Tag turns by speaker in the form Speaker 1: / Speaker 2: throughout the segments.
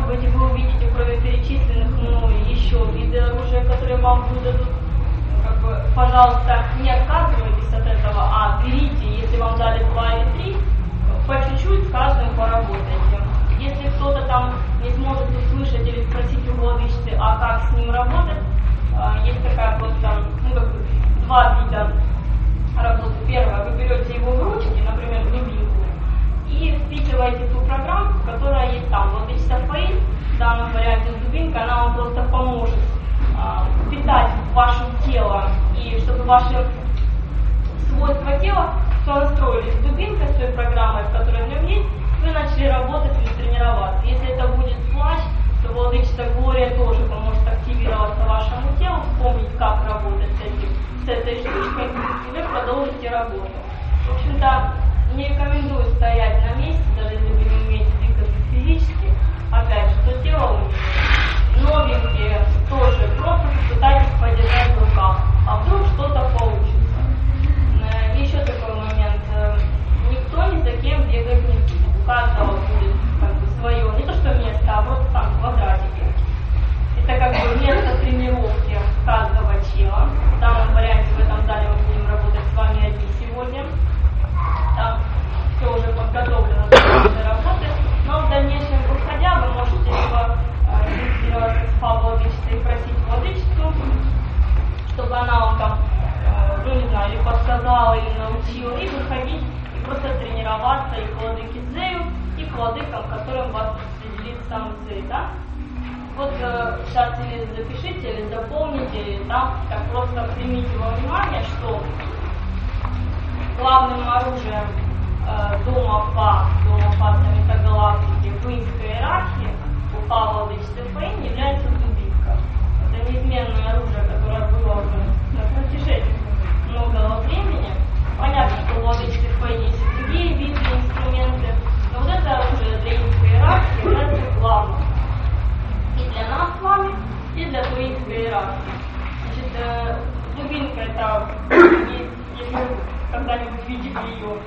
Speaker 1: быть, вы увидите, кроме перечисленных мной, еще виды оружия, которые вам выдадут. Как бы, пожалуйста, не отказывайтесь от этого, а берите, если вам дали 2 или 3, по чуть-чуть с каждым поработайте. Если кто-то там не сможет услышать или спросить у владычицы, а как с ним работать, есть такая просто, ну, как бы, 2 вида работы. Первое, вы берете его в ручки, например, дубинку, и впитываете ту программу, которая есть там. Владычица Фаэль, в данном варианте с дубинкой, она вам просто поможет впитать в ваше тело, и чтобы ваши свойства тела сонастроились с дубинкой, с той программой, в которой в нем есть, вы начали работать или тренироваться. Если это будет плащ, то владычица Глория тоже поможет активироваться вашему телу, вспомнить, как работать с этой штучкой, и вы продолжите работу. В общем-то, не рекомендую стоять на месте, даже если вы не умеете двигаться физически. Опять же, то тело умеет. Новенькие тоже просто попытайтесь подержать в руках, а вдруг что-то получится. Еще такой момент. Никто ни за кем бегать не будет. У каждого будет как бы свое, не то что место, а просто там квадратики. Это как бы место тренировки каждого тела. В данном варианте в этом зале мы будем работать с вами одни сегодня. Там все уже подготовлено для вашей работы. Но в дальнейшем, выходя, вы можете либо консультироваться с владычицей и просить владычицу, чтобы она вам там, ну не знаю, или подсказала, или научила, и выходить, и просто тренироваться и к владыке Зею, и к владыкам, которым вас распределит сам Зей, да? Вот сейчас или запишите, или запомните, или там так просто примите во внимание, что главным оружием дома Фа Метагалактики в инской иерархии у Фа владычицы Фэйн является дубинка. Это неизменное оружие, которое было уже на протяжении многого времени. Понятно, что у владычицы Фэйн есть и другие виды инструменты, но вот это оружие для инской иерархии является главным. И для нас с вами, и для той инской иерархии. Значит, дубинка это, если вы когда-нибудь видели ее,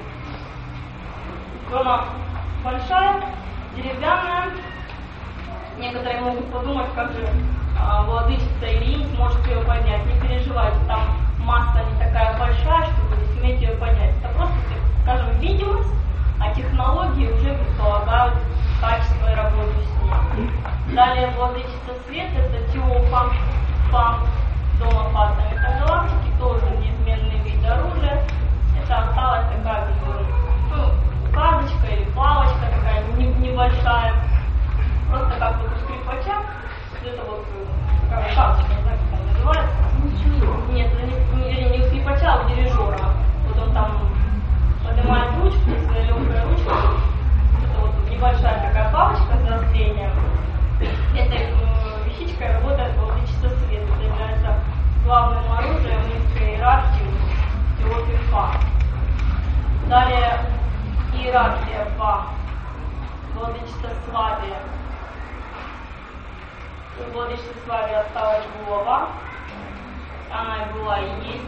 Speaker 1: она большая, деревянная. Некоторые могут подумать, как же владычица или инь сможет ее поднять. Не переживайте, там масса не такая большая, чтобы не суметь ее поднять. Это просто, скажем, видимость, а технологии уже предполагают качество и работу с ней. Далее владычица света, это Теофан, дома Фа Метагалактики, тоже неизменный вид оружия. Это осталась такая, указочка или плавочка такая небольшая, просто как вот у скрипача, это вот такая карточка, не знаю, как она называется. Нет, не у скрипача, а у дирижера. Вот он там поднимает ручку, своей легкой ручкой, это вот небольшая такая палочка с заострением. Этой вещичкой работает владычица света, это является главным оружием инской иерархии Теофи Фа. Далее иерархия Фа, владычица Свавия. У владычицы Свавии осталась голова, она и была и есть.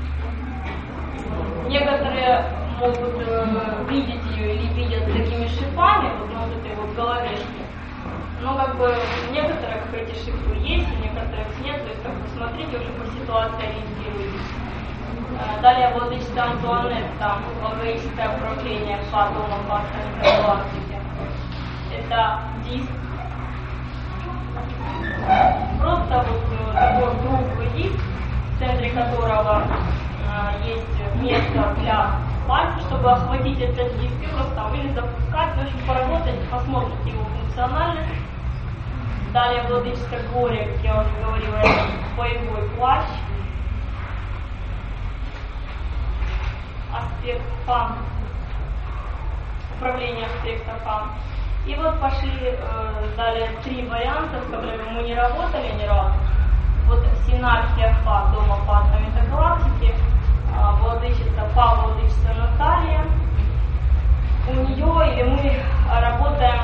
Speaker 1: Некоторые могут видеть ее или видят такими шипами, вот на вот этой вот головешке. Но как бы у некоторых эти шипы есть, у некоторых нет, то есть как бы смотрите уже по ситуации, ориентируйтесь. Далее владычица Антуанетта, логоическое управление Фа дома Фа Метагалактики. Это диск. Просто вот такой круглый диск, в центре которого есть место для пальцев, чтобы охватить этот диск и просто там или запускать, в общем, поработать, посмотрите его функциональность. Далее владычица Глория, как я уже говорила, это боевой плащ. Аспект Фа, управление аспекта Фа. И вот пошли далее 3 варианта, с которыми мы не работали ни разу. Вот синархия Фа дома Фа Метагалактики, владычица Фа, владычица Наталья. У нее или мы работаем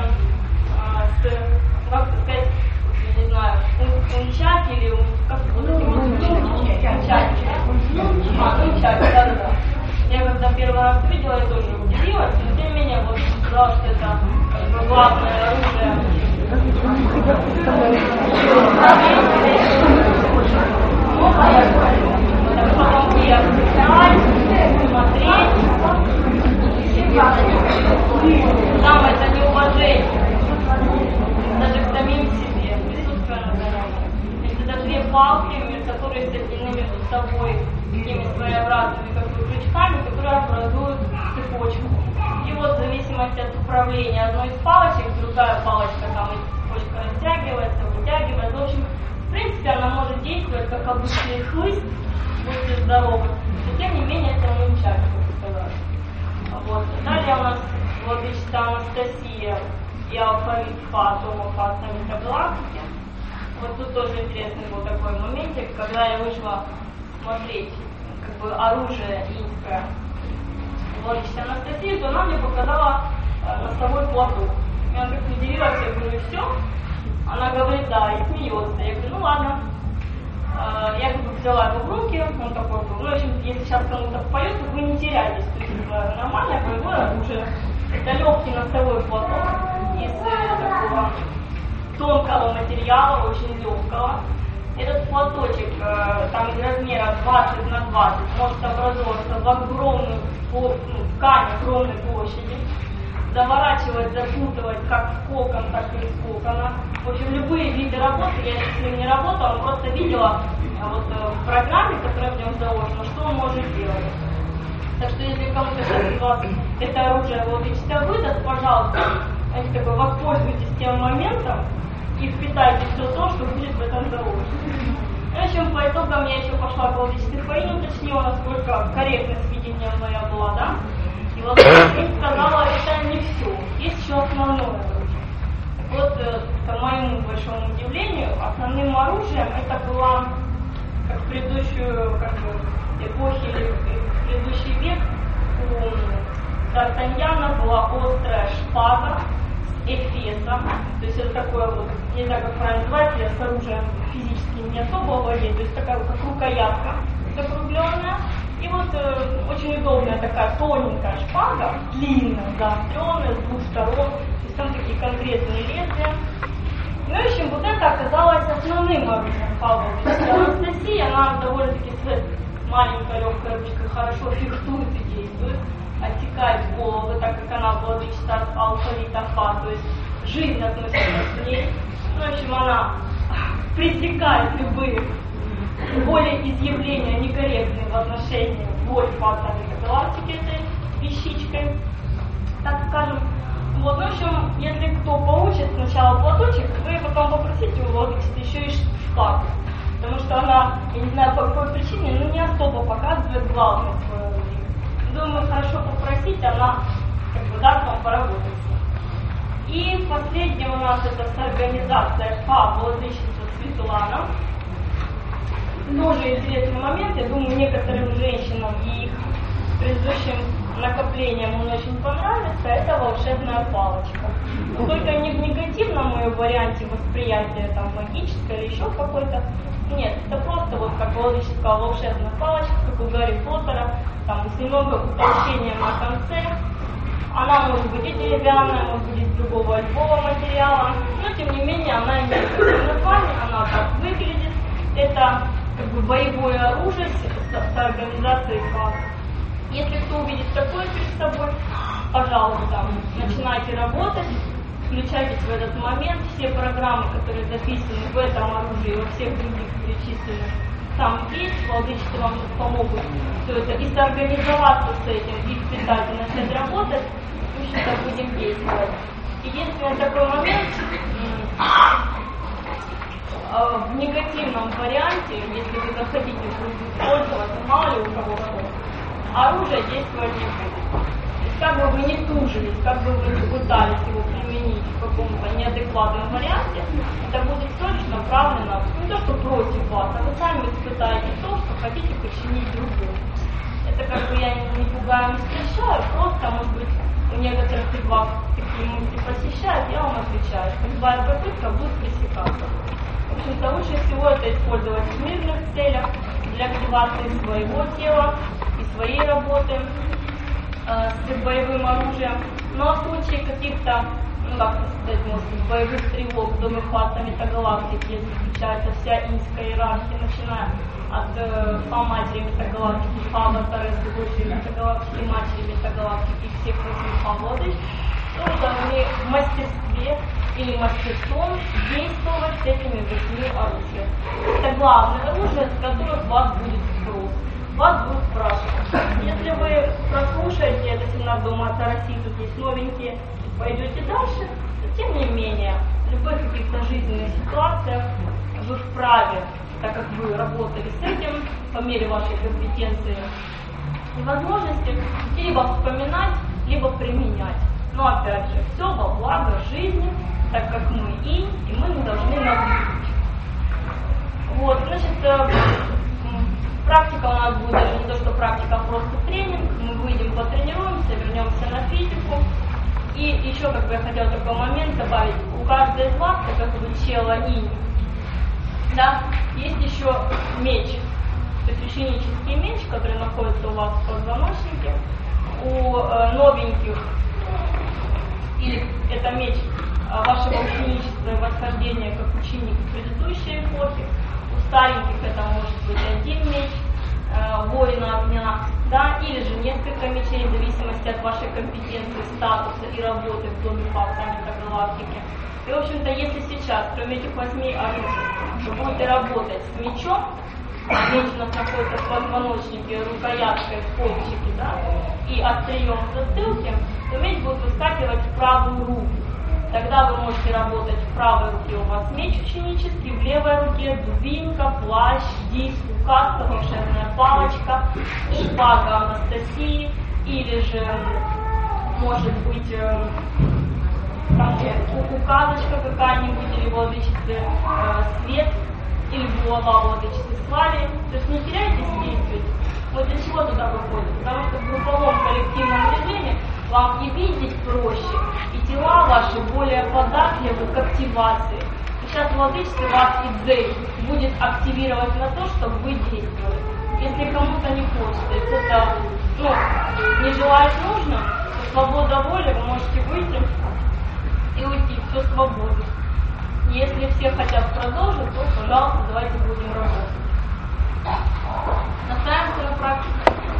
Speaker 1: с, как сказать, не знаю, унчатели, как вот эти вот унчатели. Да. Я когда первый раз видела, я тоже удивилась, но тем не менее вот сказала, что это как бы главное оружие Нам это неуважение, даже к самим себе, присутствие на дороге. Это две палки, которые соединены между собой такими своеобразными как бы крючками, которые образуют цепочку. И вот в зависимости от управления одной из палочек, другая палочка, там и цепочка растягивается, вытягивается. В общем, в принципе, она может действовать как обычный хлыст, будьте здоровы, но тем не менее это уменьшает. Вот. Далее у нас владычица Анастасия и алфавит Фа, Тома Фа, Саммита Галактики. Вот тут тоже интересный был такой моментик, когда я вышла смотреть как бы оружие инское владычица Анастасии, то она мне показала носовой платок. Я так удивилась, я говорю, все? Она говорит, да, и смеется. Я говорю, ну ладно. Я как бы взяла его в руки, он такой был. Ну, в общем, если сейчас кому-то поет, то вы не теряетесь. То есть это нормальное боевое оружие. Это легкий носовой платок из такого тонкого материала, очень легкого. Этот платочек там из размера 20 на 20 может образовываться в огромную ткань огромной площади, заворачивать, запутывать как в кокон, так и из кокона. В общем, любые виды работы, я с ним не работала, просто видела вот в программе, которая в нем заложена, что он может делать. Так что если кому-то из вас это оружие владычица выдаст, пожалуйста, воспользуйтесь тем моментом и впитайте все то, что будет в этом заложено. В общем, по итогам я еще пошла к владычице Фаину, уточнила, насколько корректность видения моя была, да? И вот я сказала, это не все, есть еще основное оружие. Вот, к моему большому удивлению, основным оружием это было, как в предыдущую эпоху или в предыдущий век, у Д'Артаньяна была острая шпага с эфесом. То есть это такое вот, не знаю, как правильно называется, я с оружием физически не особо владею, то есть такая вот как рукоятка закругленная. И вот очень удобная такая тоненькая шпага, длинная, заостренная, с двух сторон. Там такие конкретные лезвия. Ну, в общем, вот это оказалось основным оружием Павловича. Анастасия, она довольно-таки с маленькой легкой ручкой хорошо фехтует и действует, отсекает головы, так как она владычица алфавита Фа, то есть жизнь относится к ней. Ну, в общем, она пресекает любые волеизъявления некорректные в отношении воль Фа Саммита Галактики этой вещичкой, так скажем. Вот, в общем, если кто получит сначала платочек, вы потом попросите у владычицы еще и шпагу. Потому что она, я не знаю по какой причине, но не особо показывает главное свое оружие. Думаю, хорошо попросить, она как бы даст вам поработать. И последняя у нас это с организацией Фа, владычица Светлана. Тоже интересный момент, я думаю, некоторым женщинам и их предыдущим накоплением он очень понравится, это волшебная палочка. Но только не в негативном ее варианте восприятия, там, магическое или еще какой-то. Нет, это просто вот как владыческая волшебная палочка, как у Гарри Поттера, там, с немного утолщением на конце. Она может быть и деревянная, может быть из другого любого материала, но тем не менее она имеет такое название, она так выглядит. Это как бы боевое оружие с организацией Фа. Если кто увидит такое перед собой, пожалуйста, начинайте работать, включайтесь в этот момент. Все программы, которые записаны в этом оружии, во всех других перечисленных, там есть, владычицы вам сейчас помогут все это и соорганизоваться с этим, и впитать, и начать работать, мы сейчас будем действовать. Единственный такой момент, в негативном варианте, если вы захотите пользоваться, мало ли у кого что, оружие действовать не будет. То есть как бы вы не тужились, как бы вы не пытались его применить в каком-то неадекватном варианте, это будет точно направлено не то, что против вас, а вы сами испытаете то, что хотите причинить другому. Это как бы я не пугаю, не стращаю, просто, может быть, у некоторых из вас такие мысли посещают, я вам отвечаю, что любая попытка будет пресекаться. В общем-то, лучше всего это использовать в мирных целях, для активации своего тела и своей работы с боевым оружием. Но в случае каких-то ну как сказать, может, боевых тревог в доме фаза метагалактики, заключается вся инская иерархия, начиная от матери метагалактики, Фава, Торес, дочери метагалактики, матери метагалактики, всех 8 поводов, то вы должны в мастерстве или мастерством действовать с этими 8 оружиями. Это главное оружие, с которых вас будет спрос. Вас будут спрашивать. Если вы прослушаете это семинар дома Тараси, тут есть новенькие, пойдете дальше, то тем не менее, в любых каких-то жизненных ситуациях вы вправе, так как вы работали с этим, по мере вашей компетенции и возможности, либо вспоминать, либо применять. Но опять же, все во благо жизни, так как мы и мы не должны навредить. Вот, значит, практика у нас будет даже не то, что практика, а просто тренинг. Мы выйдем, потренируемся, вернемся на физику. И еще, как бы я хотела такой момент добавить, у каждой из вас, так как вы чела инь, да, есть еще меч, то есть ученический меч, который находится у вас в позвоночнике. У новеньких, или это меч вашего ученичества и восхождения как ученик в предыдущей эпохе. У стареньких это может быть один меч, воина огня, да, или же несколько мечей, в зависимости от вашей компетенции, статуса и работы в доме факта метагалактики. И, в общем-то, если сейчас, кроме этих 8 оружий, вы будете работать с мечом, меч у нас находится в позвоночнике, рукояткой в копчике, да, и острием в затылке, то меч будет выскакивать в правую руку. Тогда вы можете работать в правой руке, у вас меч ученический, в левой руке дубинка, плащ, диск, указка, волшебная палочка, шпага Анастасии, или же, может быть, указочка какая-нибудь, или владычество свет, или булава владычества славе. То есть не теряйтесь, действуйте. Вот для чего туда выходит? Потому что в групповом коллективном режиме вам и видеть проще, и тела ваши более податливы к активации. Сейчас владычество вас и дзей будет активировать на то, чтобы вы действовали. Если кому-то не хочется, если это не желает нужно, то свобода воли, вы можете выйти и уйти, все свободно. Если все хотят продолжить, то, пожалуйста, давайте будем работать. Настраиваемся на практику.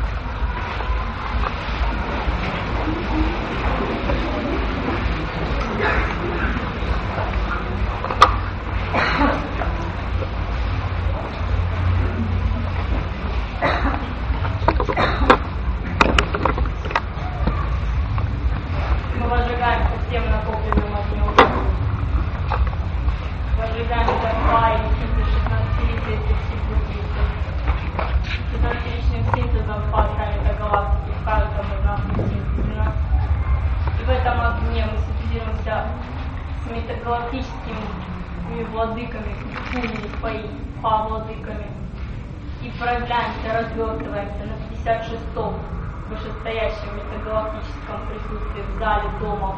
Speaker 1: Мы возжигаем совсем накопленным огнем. Возжигаем до 2 или 16 секунд. 15-личным синтезом фазами до галактики в каждом из нас синтезина. И в этом огне мы синтезируемся с метагалактическими владыками, владыками, и проявляемся, развертываемся на 56-м вышестоящем метагалактическом присутствии в зале дома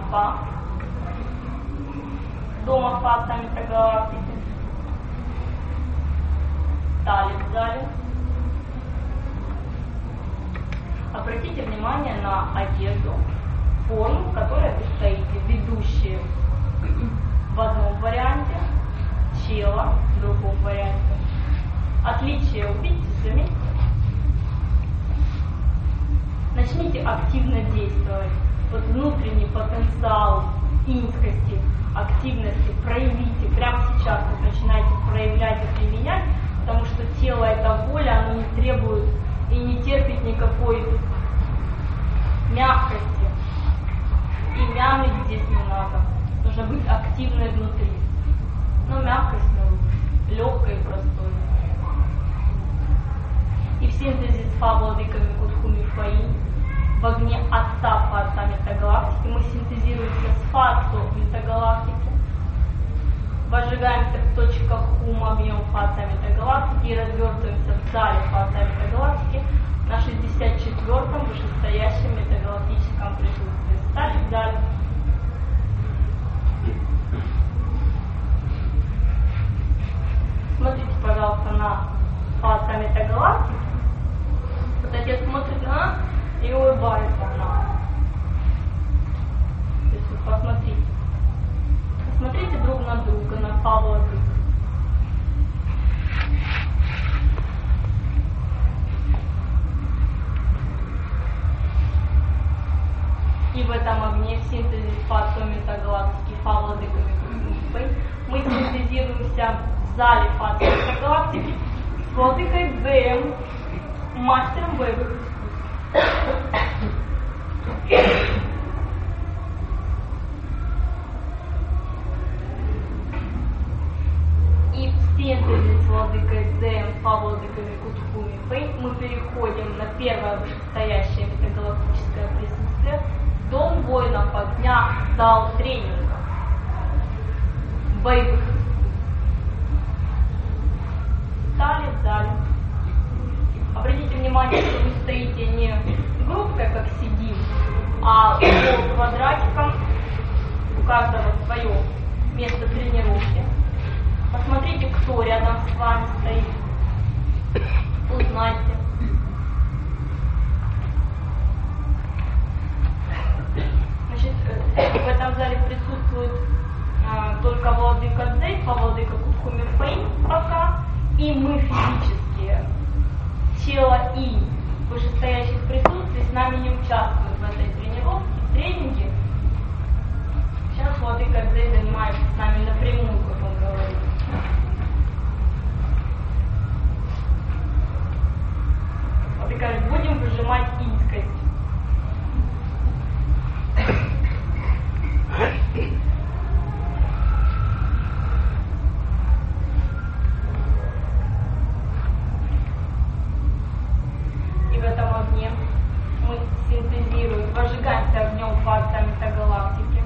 Speaker 1: Фа метагалактики. Далее в зале. Обратите внимание на одежду, форму, в которой вы стоите, ведущие в одном варианте, тело в другом варианте. Отличие увидите, заметьте. Начните активно действовать. Вот внутренний потенциал инскости, активности проявите. Прямо сейчас вот начинайте проявлять и применять, потому что тело — это воля, оно не требует и не терпит никакой мягкости. И мямлить здесь не надо. Нужно быть активной внутри. Но мягкость снаружи, легкой и простой. И в синтезе с владыками Кутхуми Фаи, в огне отца Фа метагалактики, мы синтезируемся с Фа метагалактики, возжигаемся в точках Хум объем Фа метагалактики и развертываемся в зале Фа метагалактики на 64-м вышестоящем метагалактическом присутствии. Стали в зале. Смотрите, пожалуйста, на Фа метагалактики. Вот отец смотрит на нас и улыбается на нас. То есть вы посмотрите. Фа владыка. И в этом огне, в синтезе Фа Со метагалактики Фа владыками Куньфэй, мы синтезируемся в зале Фа Со метагалактики с владыкой ДМ, мастером боевых искусств. И в синтезе с владыкой ДМ, Фа владыками Куньфэй мы переходим на первое вышестоящее метагалактическое присутствие, Дом воинов огня, зал тренинга, боевых искусств. Стали в зале. Обратите внимание, что вы стоите не группой, как сидим, а квадратиком, у каждого свое место тренировки. Посмотрите, кто рядом с вами стоит. Узнайте. Значит, в этом зале присутствует только владыка Цзэй, владыка Куньфэй пока, и мы физические. Тело и вышестоящих присутствий с нами не участвуют в этой тренировке, тренинге. Сейчас владыка Цзэй занимается с нами напрямую, как он говорит. Владыка говорит, будем выжимать инскость. И в этом огне мы синтезируем, возжигаемся огнем Фа Со метагалактики.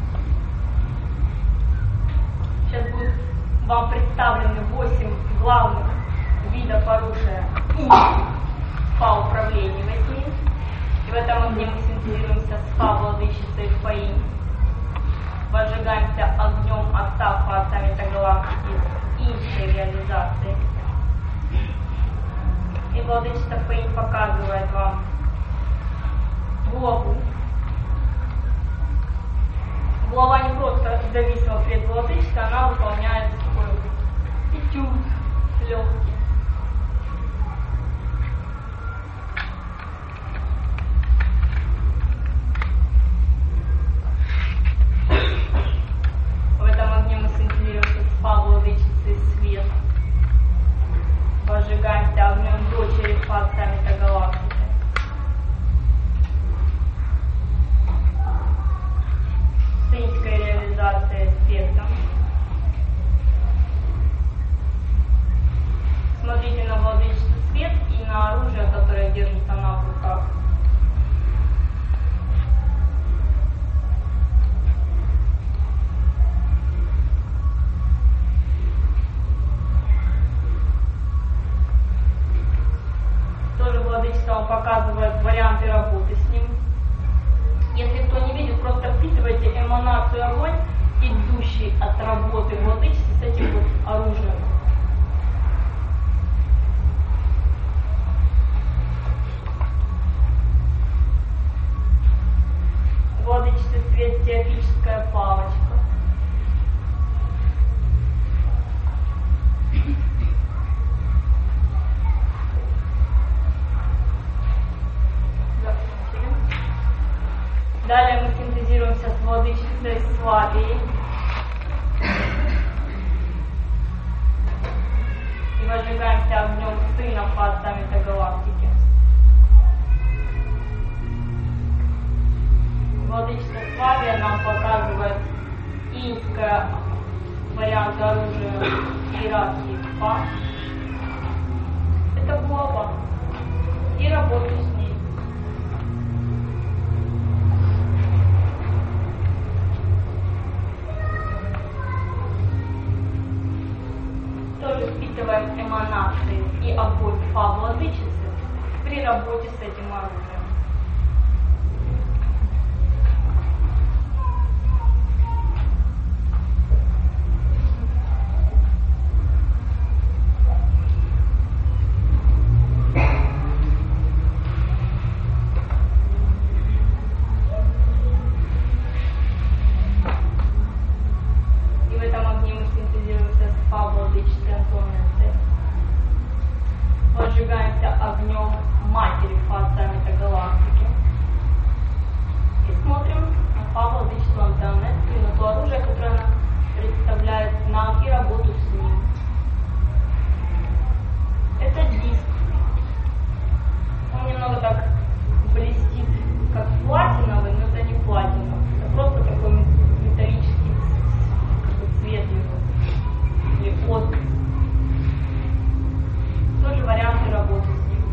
Speaker 1: Сейчас будут вам представлены 8 главных видов оружия и Фа управления 8. И в этом огне мы синтезируемся с Фа владычицей Фаинь. Возжигаемся огнем отца Фа Со метагалактики с инской реализацией. И владычица Фаинь показывает вам главу. Глава не просто зависла перед владычицей, она выполняет такой этюд легкий. В этом огне мы синтезируемся с Фа владычицей свет. Возжигаемся огнем дочери Фа Со метагалактики. С инской реализацией спектром. Смотрите на владычицу свет и на оружие, которое держится на руках. Тоже владычица вам показывает варианты работы с ним. Если кто не видит, просто впитывайте эманацию огонь, идущий от работы владычицы с этим вот оружием. Владычица свет теофическая палочка. Далее мы синтезируемся с владычицей Свабией. И возжигаемся огнем сына Фа Со метагалактики. Владычица Свабия нам показывает инское вариант оружия иерархии Фа. Это глава. И работаю с ней. Тоже впитываем эманации и огонь Фа владычицы при работе с этим оружием. И в этом огне мы синтезируем нам и работу с ним. Это диск. Он немного так блестит, как платиновый, но это не платина. Это просто такой металлический цвет его. Или отблеск. Тоже варианты работы с ним.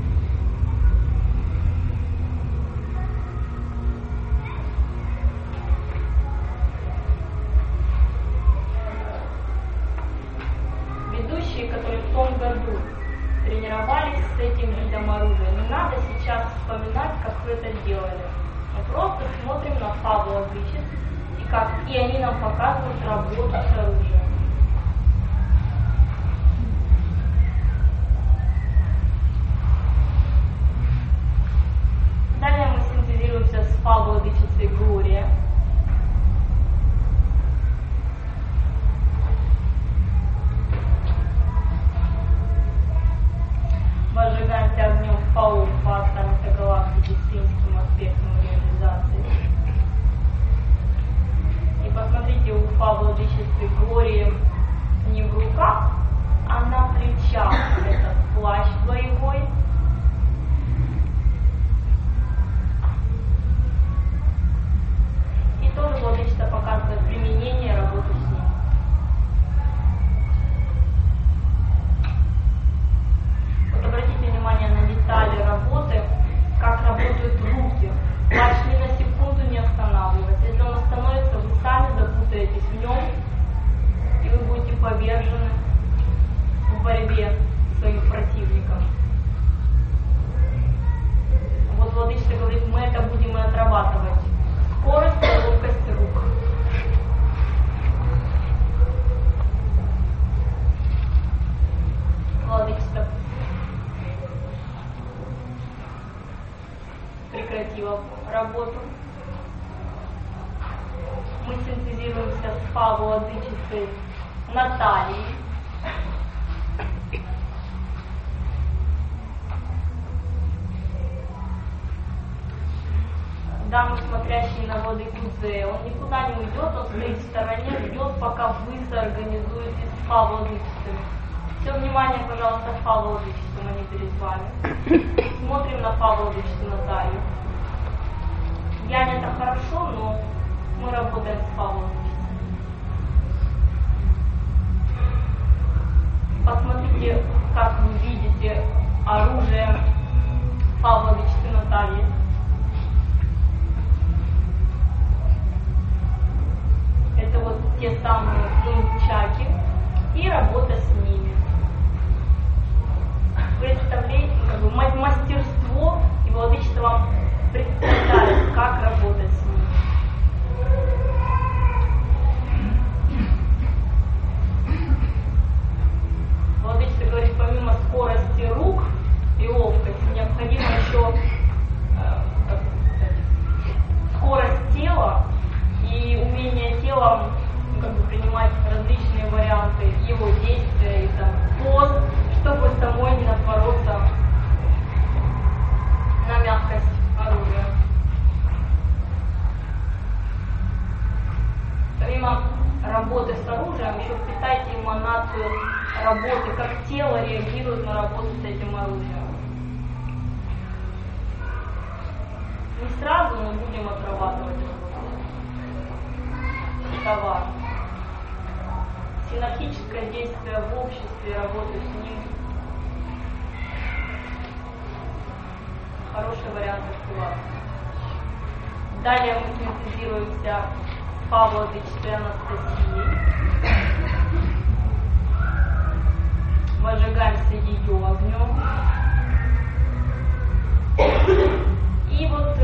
Speaker 1: Ведущие, которые в том году тренировались с этим видом оружия, не надо сейчас вспоминать, как вы это делали. Мы просто смотрим на Павла Дыча, и они нам показывают работу с оружием. Далее мы синтезируемся с Павлом Дычицей Глория. Мы сжигаемся огнем паук по останкам галактики с инским аспектом реализации. И посмотрите, у Павла Дычицы Глории не в руках, а на плечах этот плащ боевой. И тоже Владычица показывает применение работы с ним. Вот обратите внимание на детали работы, как работают руки. Плащ ни на секунду не останавливается. Если он остановится, вы сами запутаетесь в нем, и вы будете повержены в борьбе с своим противником. Вот Владычица говорит, мы это будем и отрабатывать. Скорость и ловкость рук. Владычица прекратила работу. Мы синтезируемся с Павлом Дычицей Натальей. Дамы, смотрящие на воды Кудзе, он никуда не уйдет, он стоит в стороне, ждет, пока вы соорганизуетесь с Павлом Дычицей. Все внимание, пожалуйста, Павла Дычицу, они перед вами. Смотрим на Павла Дычицу Наталью. Я не это хорошо, но мы работаем с Павлом Дычицей. Посмотрите, как вы видите оружие Павла Дычицы Натальи. Это вот те самые нунчаки и работа с ними. Представляете, как бы мастерство, и Владычица вам представляет, как работать с ними. Владычица говорит, помимо скорости рук и ловкости, необходимо еще скорость тела и умение телом принимать различные варианты его действия и поз, чтобы самой не напороться на мягкость оружия. Помимо работы с оружием, еще впитайте эманацию работы, как тело реагирует на работу с этим оружием. Не сразу, но будем отрабатывать это важно. Синапсическое действие в обществе, работы с ним. Хороший вариант активации. Далее мы синтезируемся с Павлом Дычицей Анастасией. Возжигаемся ее огнем. И вот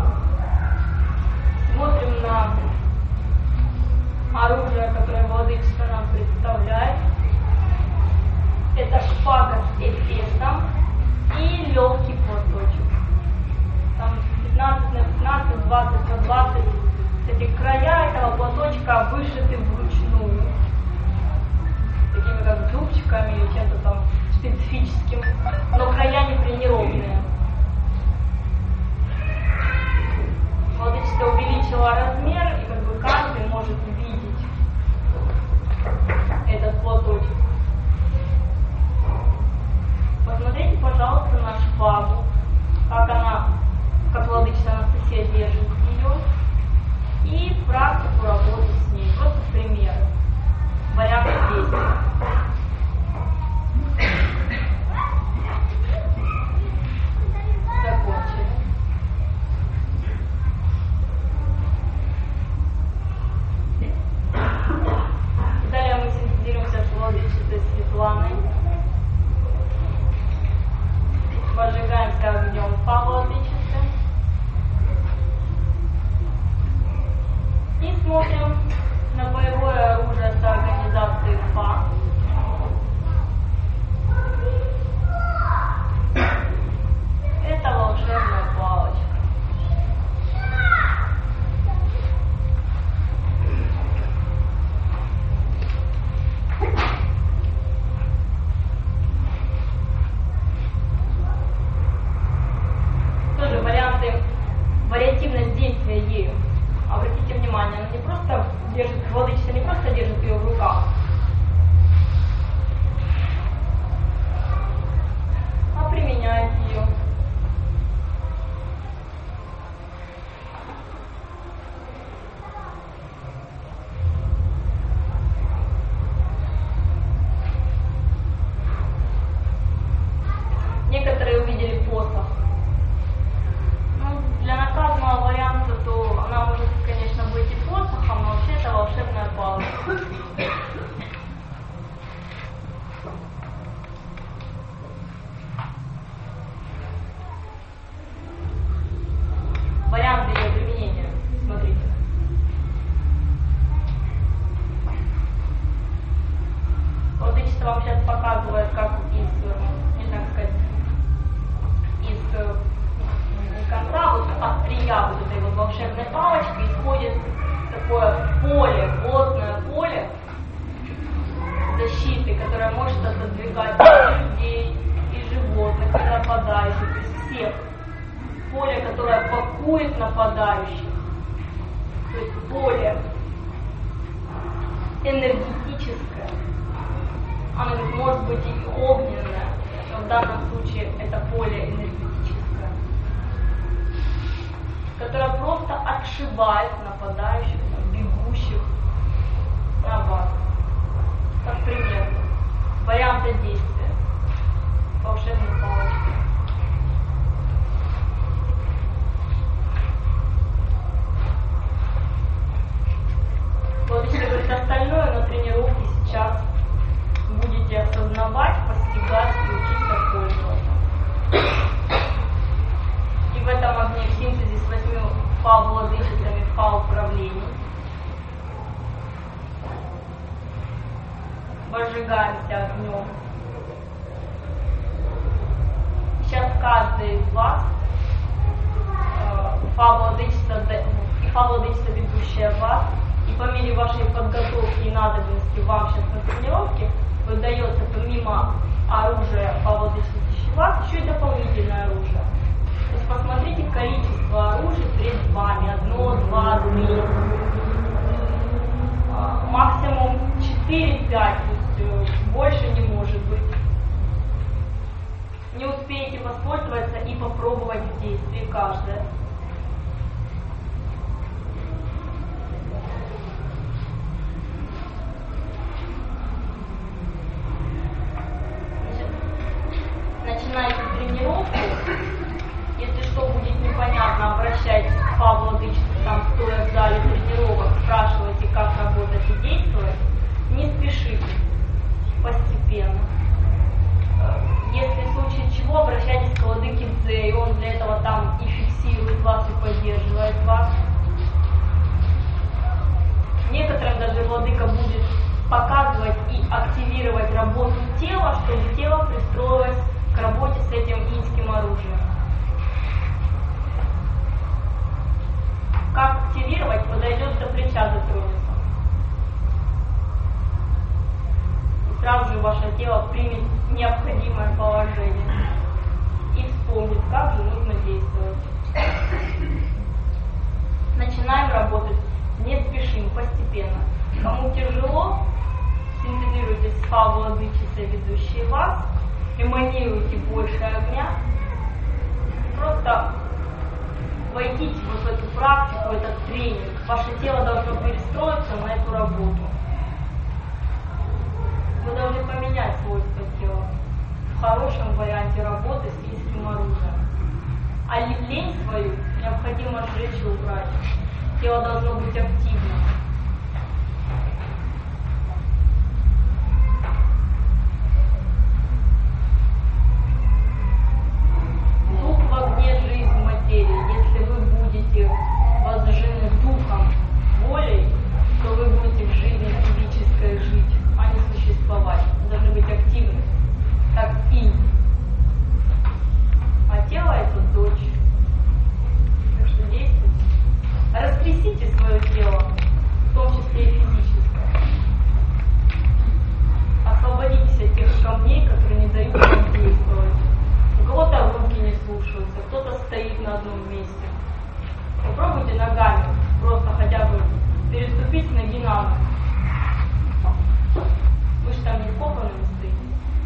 Speaker 1: смотрим на оружие, которое Владычица нам представляет. Это шпага с эфесом и легкий платочек. Там 15 на 15, 20 на 20. Кстати, края этого платочка вышиты вручную. Такими как зубчиками или чем-то там специфическим. Но края не тренированные. Владычица увеличила размер, и как бы каждый может видеть оберегать и людей, и животных, и нападающих, из всех. Поле, которое пакует нападающих. То есть поле энергетическое. Оно может быть и огненное, но в данном случае это поле энергетическое, которое просто отшивает нападающих, бегущих на вас. Как пример варианта действия волшебной палочки. Вот если говорить остальное, на тренировке сейчас будете осознавать, постигать и учиться пользоваться. И в этом огне в синтезе с 8 фау-владычицами фау-управлений возжигаемся огнем. Сейчас каждый из вас фау-владычица и фау-владычица, ведущая вас, и по мере вашей подготовки и надобности вам сейчас на тренировке выдается помимо оружия фау-владычицы вас еще и дополнительное оружие. То есть посмотрите количество оружия перед вами. 1, 2, 3. Максимум 4-5, то есть больше не может быть. Не успеете воспользоваться и попробовать в действии каждое. Начинайте тренировку. Если что будет непонятно, обращайтесь к фау-владычице, там стоя в зале тренировок, спрашивайте, как работать и действовать. Не спешите, постепенно. Если в случае чего, обращайтесь к владыке Дзе, и он для этого там и фиксирует вас, и поддерживает вас. Некоторым даже владыка будет показывать и активировать работу тела, чтобы тело пристроилось к работе с этим иньским оружием. Как активировать, подойдет до плеча дотронется. И сразу же ваше тело примет необходимое положение и вспомнит, как же нужно действовать. Начинаем работать, не спешим, постепенно. Кому тяжело, синтезируйте с фау-владычицей, ведущей вас, эманируйте больше огня, просто войдите вот в эту практику, в этот тренинг. Ваше тело должно перестроиться на эту работу. Вы должны поменять свойства тела в хорошем варианте работы с иньским оружием. А лень свою необходимо сжечь и убрать. Тело должно быть активным. Дух в огне, жизнь в материи. Если вы будете возжжены духом, волей, то вы будете в жизни физической жить, а не существовать. Вы должны быть активны, как инь. А тело — это дочь. Так что действуйте. Растрясите свое тело, в том числе и физическое. Освободитесь от тех камней, которые не дают вам действовать. У кого-то руки не слушаются, кто-то стоит на одном месте. Попробуйте ногами, просто хотя бы переступить с ноги на ногу. Вы же там не скованными стоите.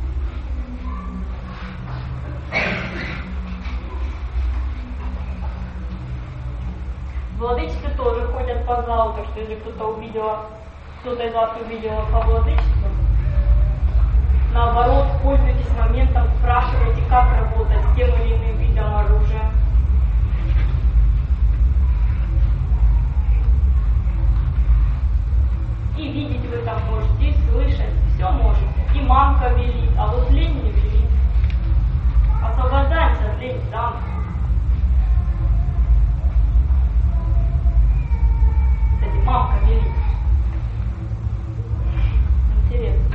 Speaker 1: Владычицы тоже ходят по залу, так что если кто-то из вас увидела по владычицам, наоборот, пользуйтесь моментом, спрашивайте, как работать с тем или иным видом оружия. И видеть вы там можете, и слышать, все можете. И мамка велит, а вот лень не велит. Освобождаемся от лени сам. Кстати, мамка велит. Интересно.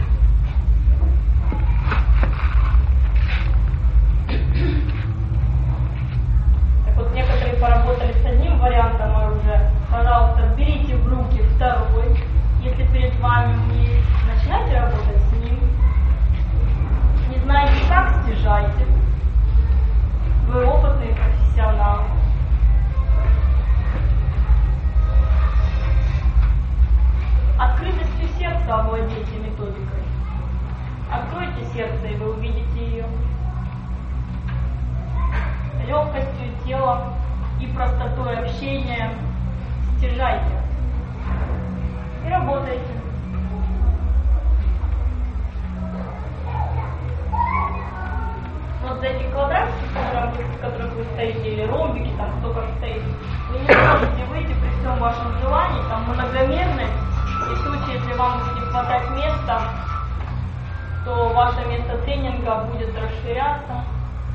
Speaker 1: Так вот, некоторые поработали с одним вариантом оружия. Пожалуйста, берите в руки второй. Если перед вами есть, начинайте работать с ним. овладеете методикой. Откройте сердце, и вы увидите ее. Легкостью тела и простотой общения стяжайте и работайте. Вот за эти квадратики, в которых вы стоите, или ромбики, там кто как стоит, вы не сможете выйти при всем вашем желании, там многомерность, и в случае, если вам будет не хватать места, то ваше место тренинга будет расширяться.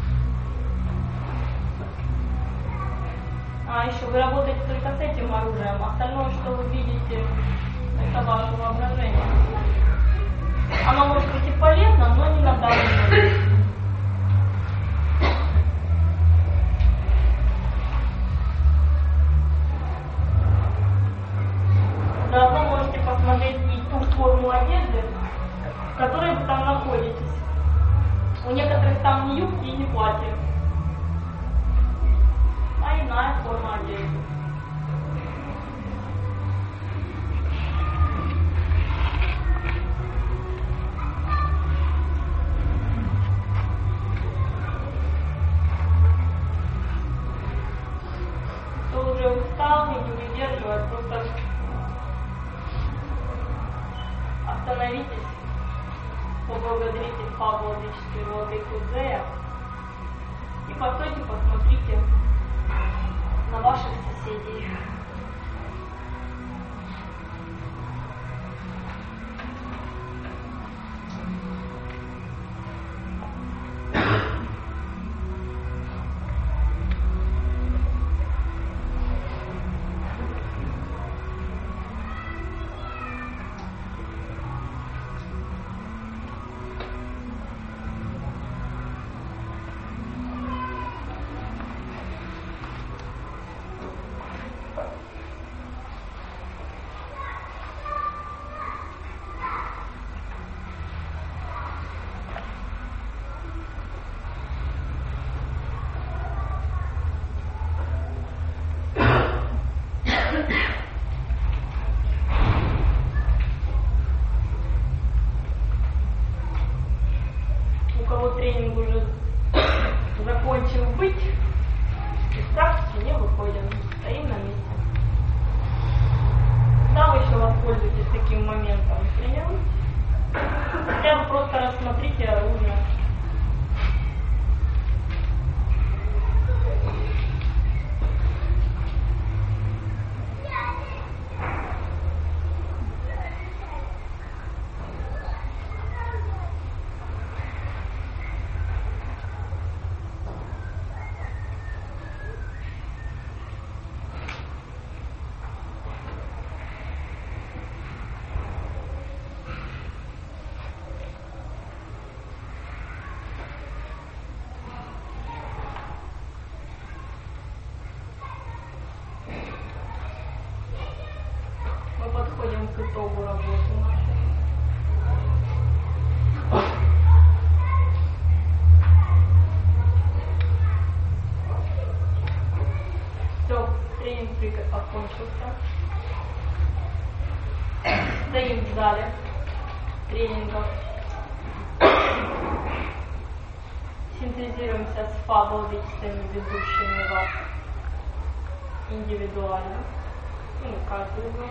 Speaker 1: А еще вы работаете только с этим оружием, остальное, что вы видите, это ваше воображение. Оно может быть и полезно, но не на данный момент. Заодно можете посмотреть и ту форму одежды, в которой вы там находитесь. У некоторых там не юбки и не платья, а иная форма одежды. Кто уже устал, не выдерживает, просто остановитесь, поблагодарите Павла Владычества и Владыку Дзея и постойте, посмотрите на ваших соседей. Тренинг уже закончил быть, из практики не выходим, стоим на месте. Да, вы еще воспользуетесь таким моментом, тренируйтесь. Хотя бы просто рассмотрите оружие. Подходим к итогу работы нашей. Все, тренинг окончился. Стоим в зале тренингов. Синтезируемся с фабуловичными ведущими вас индивидуально. Каждый из вас.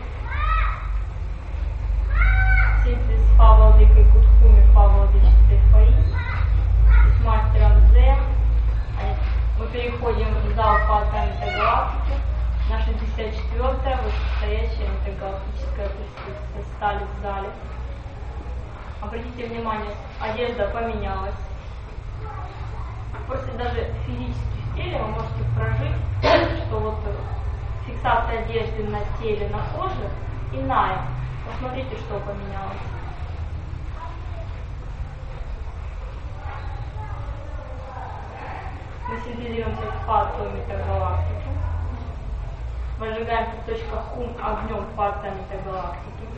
Speaker 1: Синтез с Фавалдикой Кутхуми, Фавалдичной Фаи, с мастером Дзе. Мы переходим в зал Фата Метагалактики, на 64-е вышестоящее метагалактическое присутствие. Стали в зале. Обратите внимание, одежда поменялась. Просто даже физически в теле вы можете прожить, что вот фиксация одежды на теле, на коже иная. Посмотрите, что поменялось. Мы синтезируемся с фазой метагалактики. Возжигаемся в точках Хум огнем фаза метагалактики.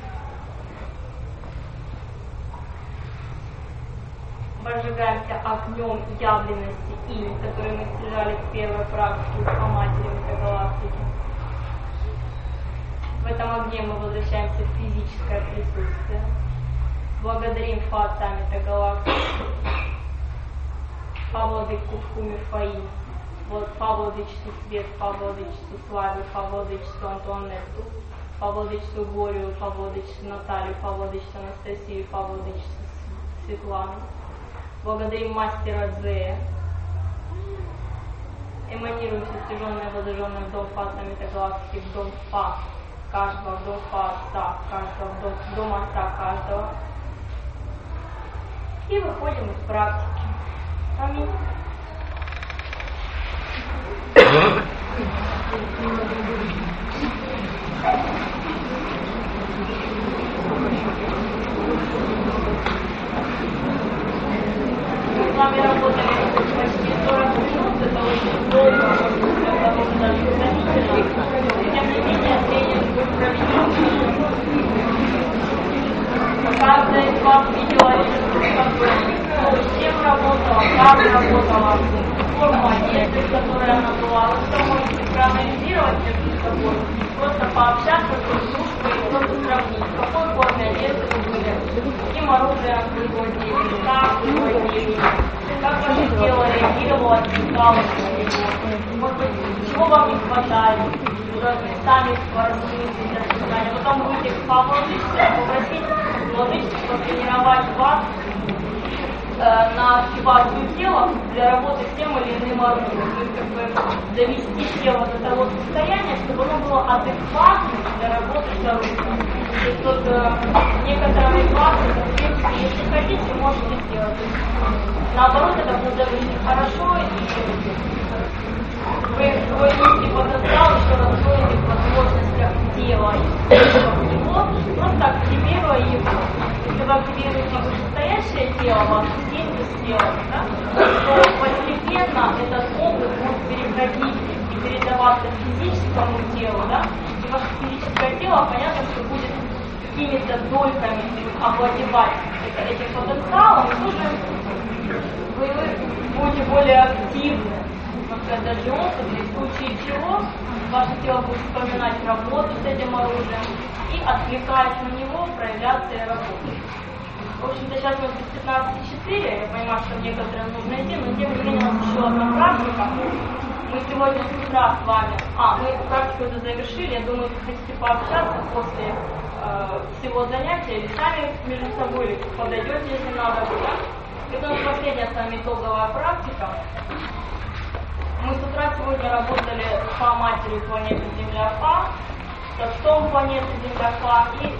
Speaker 1: Возжигаемся огнем явленности Инь, который мы стяжали в первой практике по матери метагалактики. В этом огне мы возвращаемся в физическое присутствие. Благодарим Фа Саммита Галактики, Фа Владычеству Мифаи, Фа Владычеству Свет, Фа Владычеству Славе, Фа Владычеству Антуанетту, Фа Владычеству Горию, Фа Владычеству Наталью, Фа Владычеству Анастасию, Фа Владычеству Светлану. Благодарим Мастера Дзея. Эманируем состяженное, возраженное в дом Фа Саммита Галактики, в дом Фа каждого, в дом Фа Отца каждого, в дом Отца каждого. И выходим из практики. Аминь. Мы с вами работали почти 40 минут, это очень долго, это можно даже утомительно. И тем не менее, тренинг был проведен. Каждая из вас видела, с чем работала, как работала, форма одежды, в которой она была. Вы все можете проанализировать между собой, просто пообщаться друг с дружкой и просто сравнить, в какой форме одежды вы были, каким оружием вы владели, как вы владели, как ваше тело реагировало, отвлекалось на него, может быть, чего вам не хватает, вы должны сами размыслить это знание. Потом выйти к Владычеству, попросить Владычество тренировать вас на активацию тела для работы с тем или иным оружием. То есть как бы довести тело до того состояния, чтобы оно было адекватным для работы с оружием. То есть вот некоторые из вас, в принципе, если хотите, можете сделать. Наоборот, это будет очень хорошо, и вы свой низкий потенциал еще раскроете в возможностях тела и всего, просто активируя его. Если вы активируете вышестоящее тело, ваше синтез тела, да, то постепенно этот опыт будет переходить и передаваться физическому телу, да, и ваше физическое тело, понятно, что будет какими-то дольками овладевать этим потенциалом, и тоже вы будете более активны. Это даже опытный, в случае чего ваше тело будет вспоминать работу с этим оружием и, отвлекаясь на него, проявляться и работать. В общем-то, сейчас у нас 15:04, я понимаю, что некоторым нужно идти, но тем не менее у нас еще одна практика. Мы сегодня с утра с вами, мы практику эту завершили, я думаю, вы хотите пообщаться после всего занятия, или сами между собой, или подойдете, если надо будет. Это у нас последняя с вами итоговая практика. Мы с утра сегодня работали с Фа-матерью планеты Земля Фа, с отцом планеты Земля Фа, и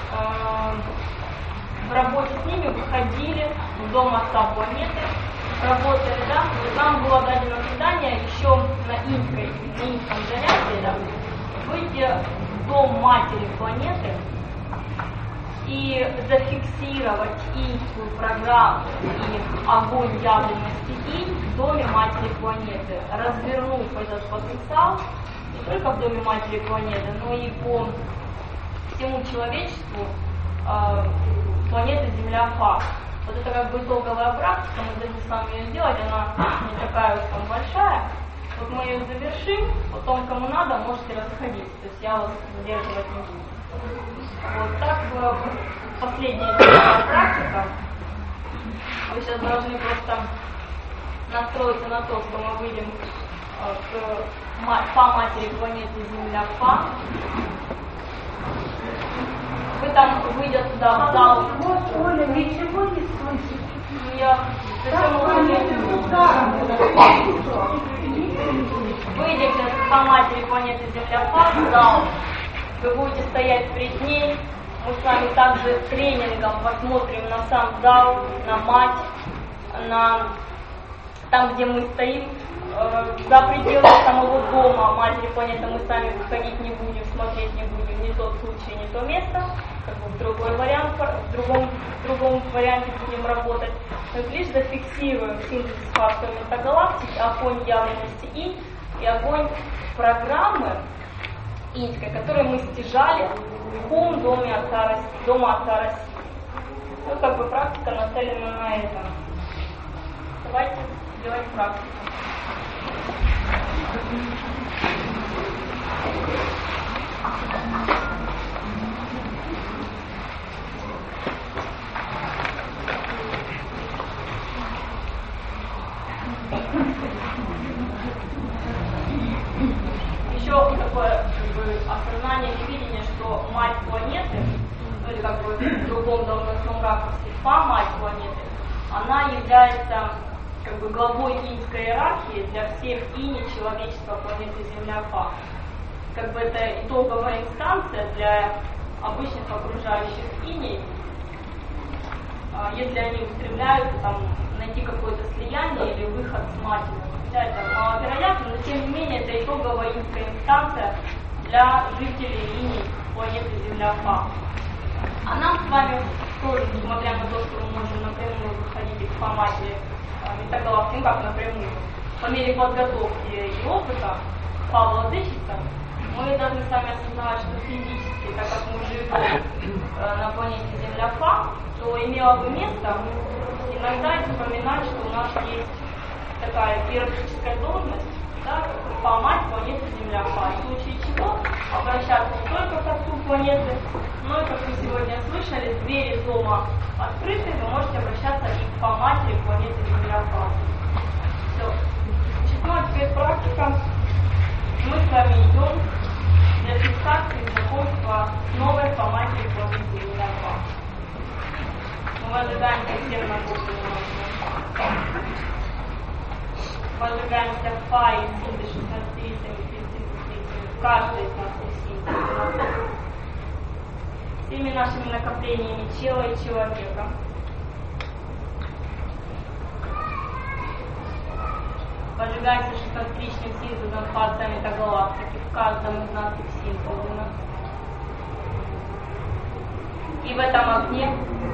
Speaker 1: в работе с ними выходили в дом отца планеты, работали, да, и нам было дадено задание еще на инском занятии, да, выйти в дом матери планеты и зафиксировать инскую программу и огонь явленности инь в доме матери планеты, развернув этот потенциал не только в доме матери планеты, но и по всему человечеству планеты Земля Фа. Вот это как бы итоговая практика, мы должны с вами ее сделать, она не такая уж там большая. Вот мы ее завершим, потом кому надо, можете расходиться, то есть я вас задерживать не буду. Вот так последняя практика. Вы сейчас должны просто настроиться на то, что мы выйдем к Фа-матери планеты Земля Фа. Вы там, выйдя туда в зал...
Speaker 2: Оля, ничего не слышит.
Speaker 1: Я... Выйдете к Фа-матери планеты Земля Фа в зал. Вы будете стоять перед ней. Мы с вами также тренингом посмотрим на сам зал, на мать, на там, где мы стоим, за пределы самого дома матери планеты мы сами выходить не будем, смотреть не будем, не тот случай, не то место, как бы в другой вариант, в другом варианте будем работать. Мы лишь зафиксируем синтез фактов метагалактики, огонь явленности инь и огонь программы иньской, которую мы стяжали в Хум доме дома отца России. Ну, как бы практика нацелена на это. Давайте делать практику. бы осознание или видение, что мать планеты, ну или как бы в другом должностном ракурсе, Фа, мать планеты, она является как бы главой иньской иерархии для всех иней человечества планеты Земля Фа. Как бы это итоговая инстанция для обычных окружающих иней, если они устремляются там, найти какое-то слияние или выход с матерью. Хотя это маловероятно, но тем не менее это итоговая иньская инстанция для жителей иней планеты Земля Фа. А нам с вами тоже, несмотря на то, что мы можем напрямую выходить к Фа-матери метагалактики, ну как напрямую, по мере подготовки и опыта Фа-владычица, мы должны с вами осознавать, что физически, так как мы живем на планете Земля Фа, то имело бы место иногда вспоминать, что у нас есть такая иерархическая должность, да, Фа-мать планеты Земля Фа, в случае чего обращаться не только к отцу планеты, но и, как вы сегодня слышали, двери дома открыты, вы можете обращаться и к Фа-матери планеты Земля Фа. Все. Значит, ну а теперь практика. Мы с вами идем для фиксации знакомства с новой Фа-матерью планеты Земля Фа. Мы возжигаемся всем накопленным. Возжигаемся Фа и синты 16-рисами, каждый из нас есть синты. Всеми нашими накоплениями тела и человека. Возжигаемся 16-ричным синтезом Фа метагалактики в каждом из нас их синтеза. И в этом огне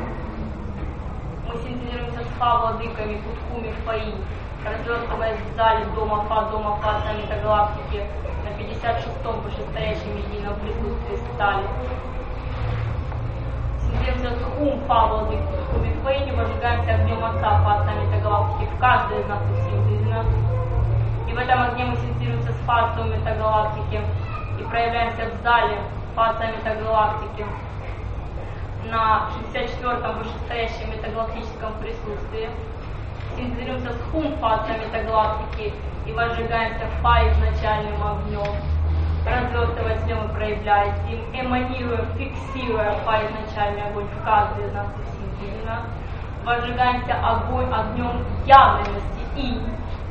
Speaker 1: мы синтезируемся с Фа-владыками, Кутхуми, Фаи, развертываясь в зале дома Фа метагалактики на 56-м вышестоящем едином присутствии стали. Синтезируемся с Хум, Фа-владык, Кутхуми, Фаи, возжигаемся огнем Отца Фа метагалактики в каждой из нас их синтеза. И в этом огне мы синтезируемся с Фа метагалактики и проявляемся в зале Фа метагалактики на 64-м вышестоящем метагалактическом присутствии. Синтезируемся с Хум Фа метагалактики и возжигаемся Фа изначальным огнем. Развертываясь в нем и проявляясь им, эманируя, фиксируя Фа изначальный огонь в каждой из нас и синтеза. Возжигаемся огнем явленности и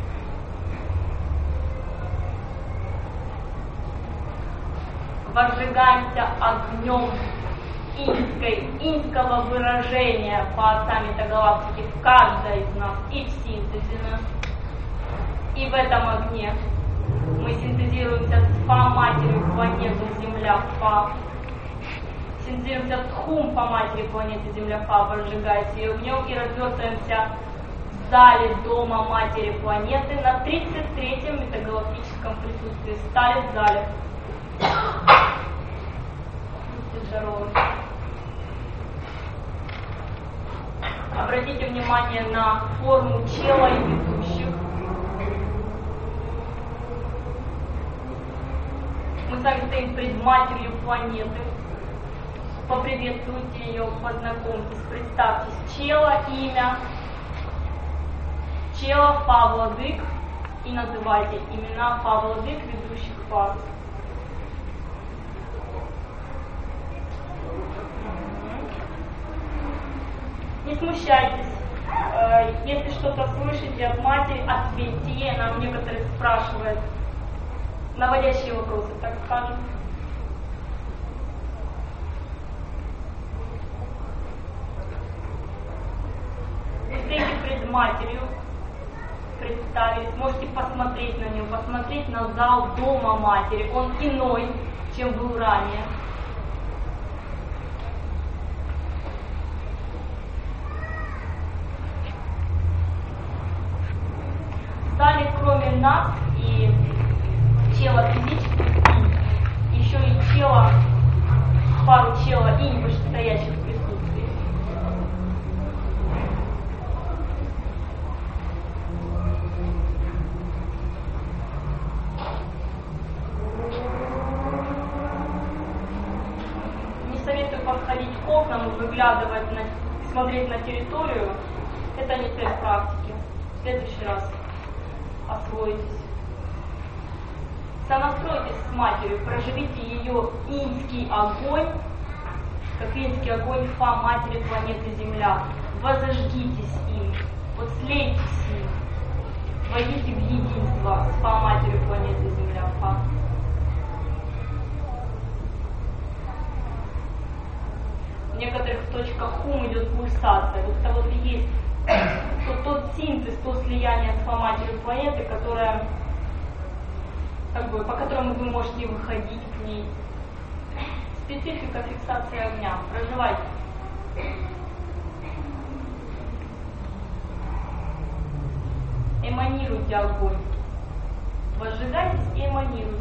Speaker 1: возжигаемся огнем иньского выражения Фа метагалактики в каждой из нас и в синтезе нас. И в этом огне мы синтезируемся с Фа-матерью планеты Земля Фа. Синтезируемся с Хум Фа-матери планеты Земля Фа, возжигаясь ее огнем и развертываемся в зале дома матери планеты на 33-м метагалактическом присутствии. Стали в зале. Здорово. Обратите внимание на форму тела и ведущих. Мы с вами стоим пред матерью планеты. Поприветствуйте ее, познакомьтесь, представьтесь. Чело, имя. Чело, Фа-владык. И называйте имена Фа-владык, ведущих вас. Не смущайтесь. Если что-то слышите от матери, ответьте. Нам некоторые спрашивают наводящие вопросы, так скажем. Вы стоите пред матерью, представились, можете посмотреть на нее, посмотреть на зал дома матери. Он иной, чем был ранее. В зале, кроме нас и тела физических, еще и тело, пару тела и вышестоящих в присутствии. Не советую подходить к окнам и выглядывать, смотреть на территорию. Это не цель практики. В следующий раз освоитесь. Сонастройтесь с матерью, проживите ее инский огонь, как инский огонь Фа матери планеты Земля. Возожгитесь им, вот слейтесь с ним, войдите в единство с Фа матерью планеты Земля. Фа. В некоторых точках хум идет пульсация. Вот это вот и есть тот синтез, то слияние с Фа матерью планеты, которое, как бы, по которому вы можете выходить к ней. Специфика фиксации огня. Проживайте. Эманируйте огонь. Возжигайтесь и эманируйте.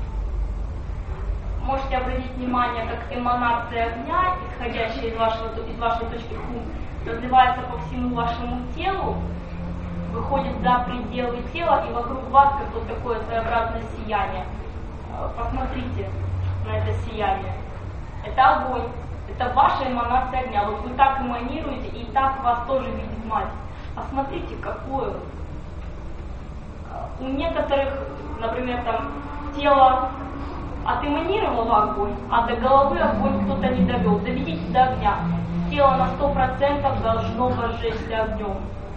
Speaker 1: Можете обратить внимание, как эманация огня, исходящая из вашей точки хум, разливается по всему вашему телу, выходит за пределы тела, и вокруг вас как вот такое своеобразное сияние. Посмотрите на это сияние. Это огонь, это ваша эманация огня. Вот вы так эманируете, и так вас тоже видит мать. Посмотрите, какое. У некоторых, например, там тело отэманировало огонь, а до головы огонь кто-то не довел. Доведите до огня. Тело на 100% должно возжечься огнем.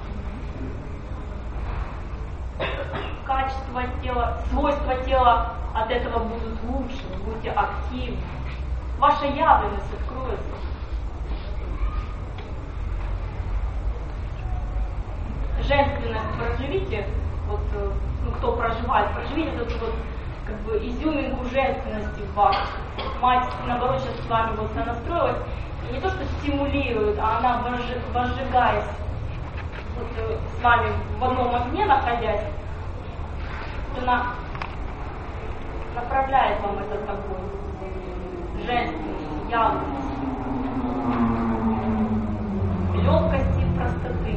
Speaker 1: Качество тела, свойства тела от этого будут лучше, вы будете активны. Ваша явленность откроется. Женственность проживите, вот, кто проживает, проживите эту вот, как бы, изюминку женственности в вас. Мать, наоборот, сейчас с вами вот сонастроилась, и не то, что стимулирует, а она, возжигаясь вот, с вами в одном огне находясь, она направляет вам этот огонь. Женственность, явность, легкости и простоты.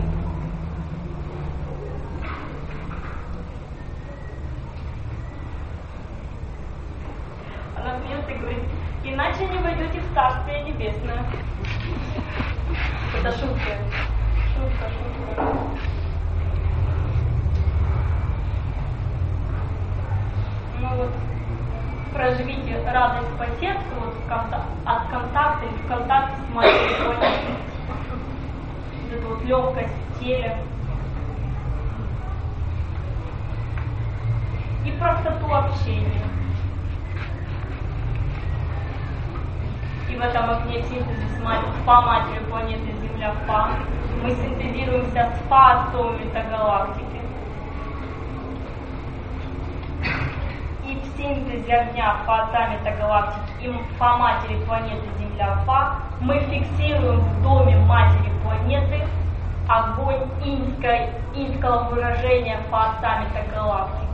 Speaker 1: Она смеется и говорит, иначе не войдете в Царствие Небесное. Это шутка. Шутка. Ну вот, проживите радость по сердцу, вот, от контакта или в контакте с матерью планеты. Вот эту вот легкость в теле. И простоту общения. И в этом огне синтезис Фа матери планеты Земля Фа. Мы синтезируемся с Фа отцом метагалактики. И в синтезе огня Фа отца метагалактики и Фа матери планеты Земля Фа мы фиксируем в доме матери планеты огонь инского выражения Фа отца метагалактики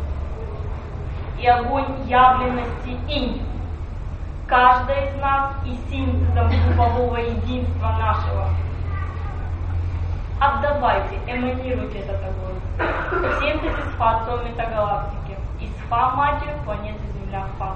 Speaker 1: и огонь явленности инь. Каждая из нас и синтезом группового единства нашего. Отдавайте, эманируйте этот огонь. Синтезис Фа отцом метагалактики. Из Фа матери планеты Земля Фа.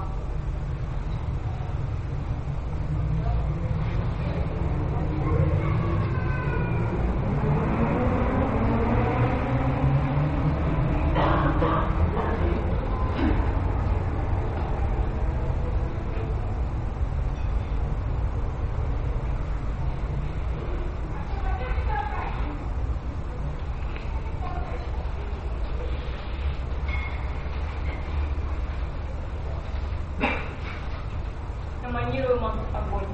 Speaker 1: Эманируем огонь.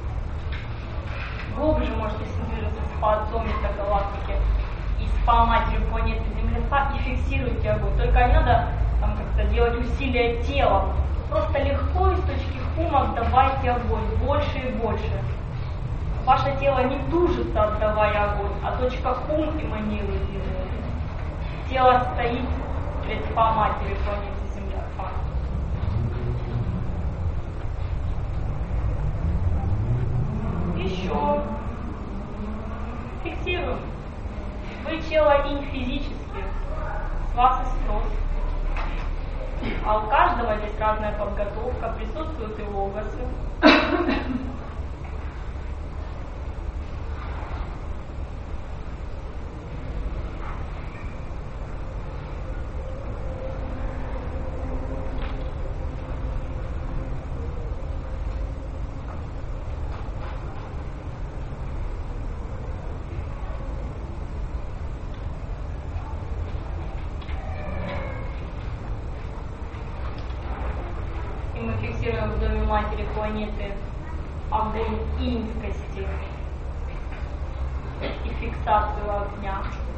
Speaker 1: Глубже можете синтезироваться с Фа отцом метагалактики и с Фа матерью планеты Земля Фа и фиксируйте огонь. Только не надо там как-то делать усилия тела. Просто легко из точки хума отдавайте огонь больше и больше. Ваше тело не тужится, отдавая огонь, а точка хум эманирует его. Тело стоит перед Фа матерью планеты Земля Фа. Еще фиксируем. Вы тело инь физически, с вас и спрос. А у каждого здесь разная подготовка, присутствуют и логосы. матери планеты огонь инскости и фиксацию огня.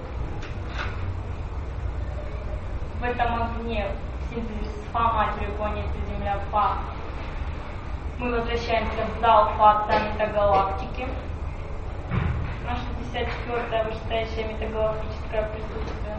Speaker 1: В этом огне синтезис Фа матери планеты Земля Фа мы возвращаемся в зал Фа отца метагалактики. Наше 54-е вышестоящее метагалактическое присутствие.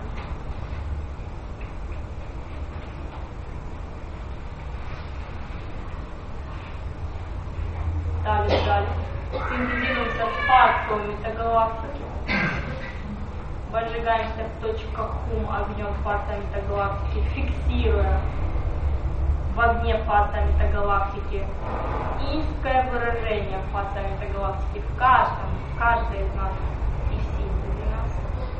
Speaker 1: Далее. Синтезируемся с фа метагалактики. Поджигаемся в точках хум огнем фаса метагалактики, фиксируя в огне фаса метагалактики инское выражение фаса метагалактики в каждой из нас и в синтезе нас.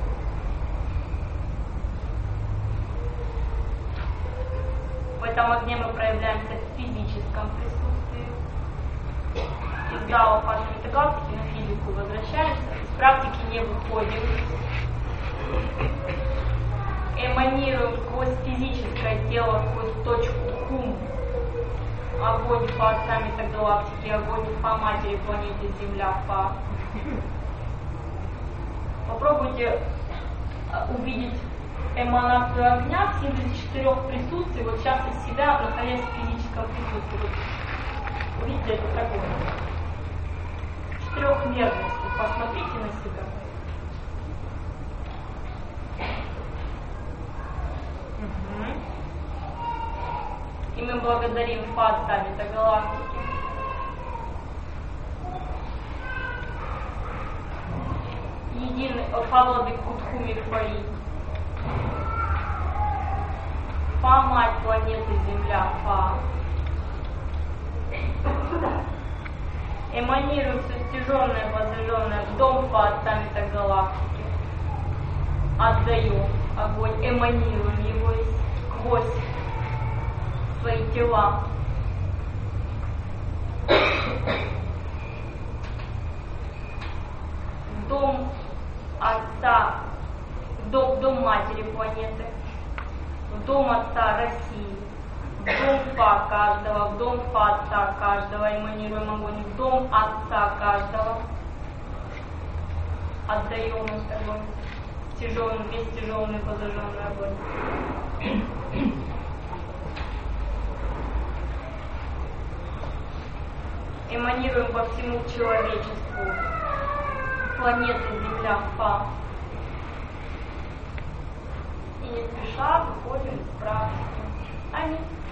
Speaker 1: В этом огне мы проявляемся в физическом присутствии. Из зала фаса метагалактики на физику возвращаемся, из практики не выходим. Эманируем сквозь физическое тело, сквозь точку хум. Огонь Фа отца метагалактики, огонь Фа матери планеты Земля Фа. Попробуйте увидеть эманацию огня в синтезе 4 присутствий, вот сейчас из себя, находясь в физическом присутствии. Вот, видите, это такое. 4-мерности. Посмотрите на себя. И мы благодарим Фа отца метагалактики. Единый Фа владык Кутху Мирфаи. Фа мать планеты Земля Фа. Эманируем все стяженное, возжженное в дом Фа отца метагалактики. Отдаем огонь, эманируем его сквозь свои тела. В дом отца, в дом матери планеты, в дом отца России, в дом Фа каждого, в дом Фа отца каждого, эманируем огонь, в дом отца каждого. Отдаем этот огонь, стяженный, весь стяженный, возжженный огонь. Эманируем по всему человечеству планеты Земля Фа. И не спеша выходим из практики. Аминь.